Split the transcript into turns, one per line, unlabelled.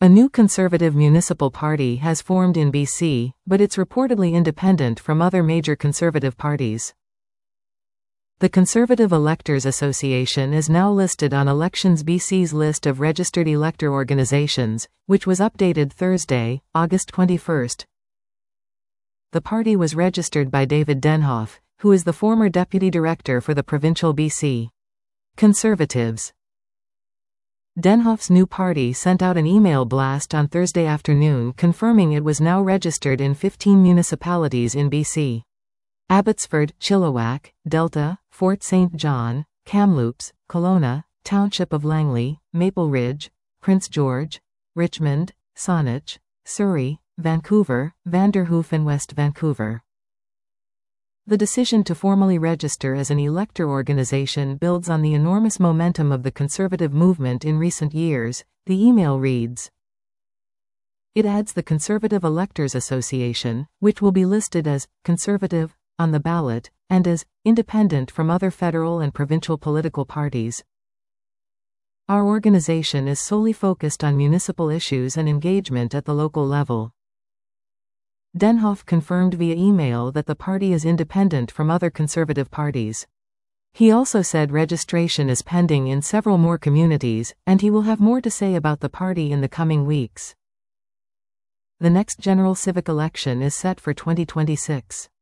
A new Conservative municipal party has formed in BC, but it's reportedly independent from other major Conservative parties. The Conservative Electors Association is now listed on Elections BC's list of registered elector organizations, which was updated Thursday, August 21. The party was registered by David Denhoff, who is the former deputy director for the provincial BC Conservatives. Denhoff's new party sent out an email blast on Thursday afternoon confirming it was now registered in 15 municipalities in BC. Abbotsford, Chilliwack, Delta, Fort St. John, Kamloops, Kelowna, Township of Langley, Maple Ridge, Prince George, Richmond, Saanich, Surrey, Vancouver, Vanderhoof and West Vancouver. The decision to formally register as an elector organization builds on the enormous momentum of the Conservative movement in recent years, the email reads. It adds the Conservative Electors Association, which will be listed as Conservative on the ballot, and as independent from other federal and provincial political parties. Our organization is solely focused on municipal issues and engagement at the local level. Denhoff confirmed via email that the party is independent from other Conservative parties. He also said registration is pending in several more communities, and he will have more to say about the party in the coming weeks. The next general civic election is set for 2026.